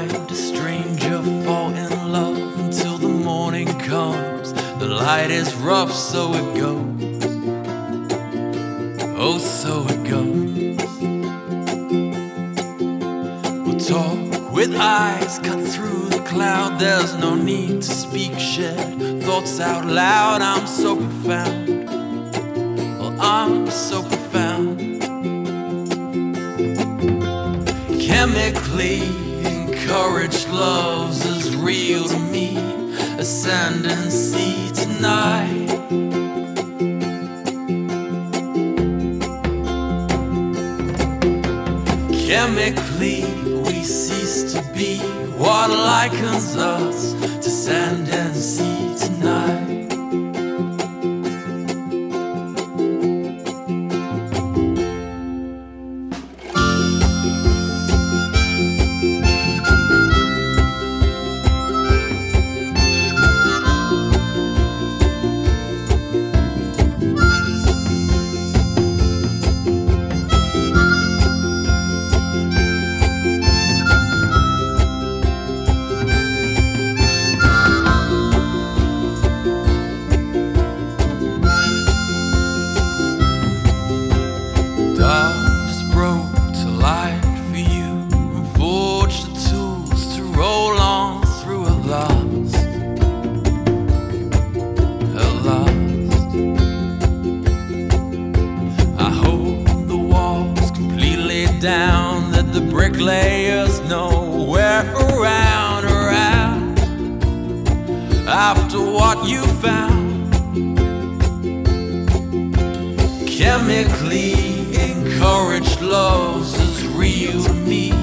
find a stranger, fall in love until the morning comes. The light is rough, so it goes. Oh, so it goes. We'll talk with eyes cut through the cloud. There's no need to speak, shed thoughts out loud. I'm so profound. Well, I'm so profound. Chemically encouraged love's as real to me as sand and sea tonight. Chemically we cease to be what likens us to sand and sea tonight. Darkness broke to light for you and forged the tools to roll on through at last. At last. I hold the walls completely down, that the bricklayers know we're around. After what you found, chemically encouraged love's as real to me